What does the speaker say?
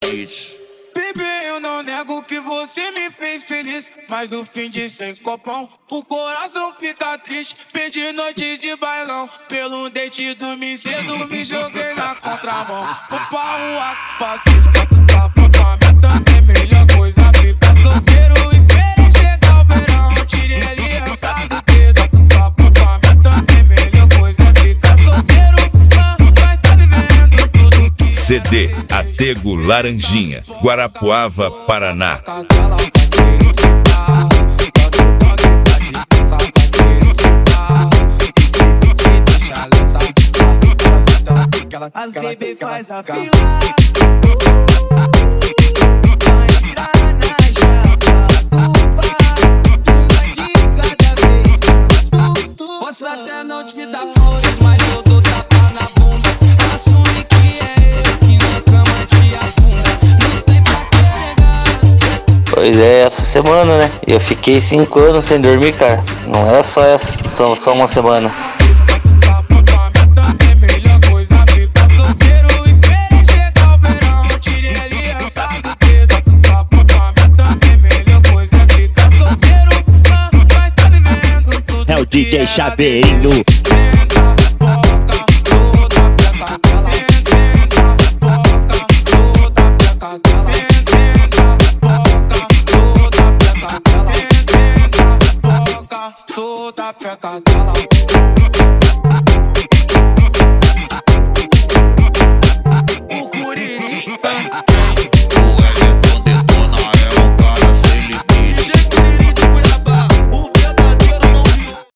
beat. Bebê, eu não nego que você me fez feliz, mas no fim de 100 copão, o coração fica triste. Perdi noite de bailão, pelo date dormi cedo, me joguei na contramão. Vou pra rua que passei, se pra também é melhor coisa ficar solteiro. Esperei chegar o verão, tirei aliança do dedo. Também é melhor coisa ficar solteiro, mas tá vivendo tudo que CD Atego Laranjinha, Guarapuava, Paraná. As baby faz a fila, vai entrar na japa, uma de cada vez. Posso até não te dar flores, mas eu dou tapa na bunda. Assume que é eu que na cama te afunda. Não tem pra carregar. Pois é, essa semana, né? Eu fiquei 5 anos sem dormir, cara. Não é só essa, só uma semana. É o DJ Chaveirinho.